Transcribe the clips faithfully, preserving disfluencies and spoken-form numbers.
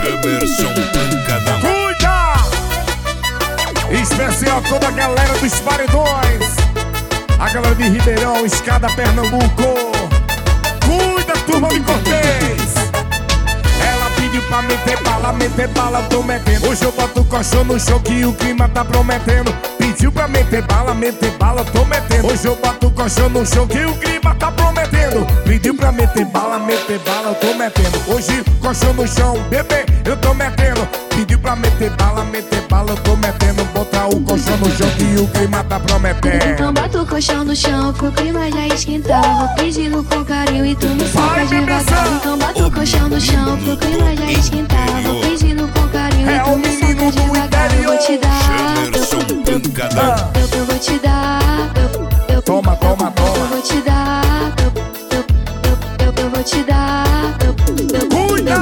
Emerson Pancadão. Cuida! Especial toda a galera dos paredões, a galera de Ribeirão, Escada, Pernambuco. Cuida, turma de Cortez. Ela pediu pra meter bala, meter bala, eu tô metendo. Hoje eu boto o colchão no chão que o clima tá prometendo. Pediu pra meter bala, meter bala, eu tô metendo. Hoje eu boto o colchão no chão que o clima tá prometendo. Pediu pra meter bala, meter bala, eu tô metendo. Hoje colchão no chão, bebê, eu tô metendo. Pediu pra meter bala, meter bala, eu tô metendo. Botar o colchão no chão que o clima tá prometendo. Então bota o colchão no chão pro clima já esquentar. Vou pedindo com carinho e tu me saca devagar. Então bota o colchão no chão pro clima já esquentar. Vou pedindo com carinho e tu me saca devagar. Eu vou te dar, Emerson Pancadão. eu, eu vou te dar, eu, eu, Toma, toma, eu toma. vou te dar, eu, eu, eu, eu, eu vou te dar, eu, eu, Cuida!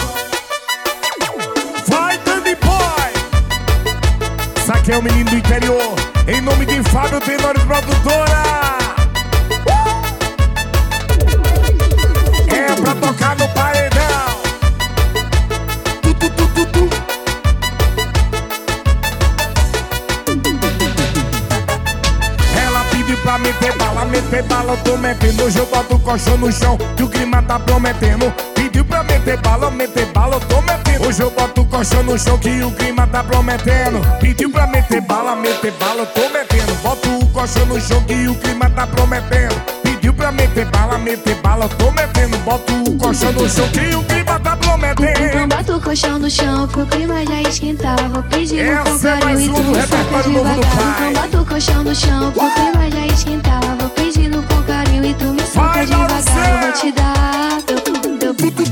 Vai, Danny Boy! Saque é o menino do interior. Em nome de Fábio Tenório Produtora. É pra tocar no paredão. Tu, tu, tu, tu, tu. Ela pediu pra meter bala, meter bala, eu tô metendo. Hoje eu boto o colchão no chão que o clima tá prometendo. Pediu pra meter bala, meter bala, eu tô metendo. Hoje eu boto o colchão no chão que o clima tá prometendo. Pediu pra meter bala, meter bala, eu tô metendo. Boto o colchão no chão que o clima tá prometendo. Pediu pra meter bala, meter bala, eu tô metendo. Boto o colchão no chão que o clima tá Então prometendo. bota o colchão no chão pro clima já esquentar. Vou pedindo com Essa é carinho mais e tu uma do me saca repertório novo do devagar. pai. Então bota o colchão no chão pro clima já esquentar. Vou pedindo com carinho e tu me saca Vai, devagar. Eu vou Marcelo! te dar, eu, eu,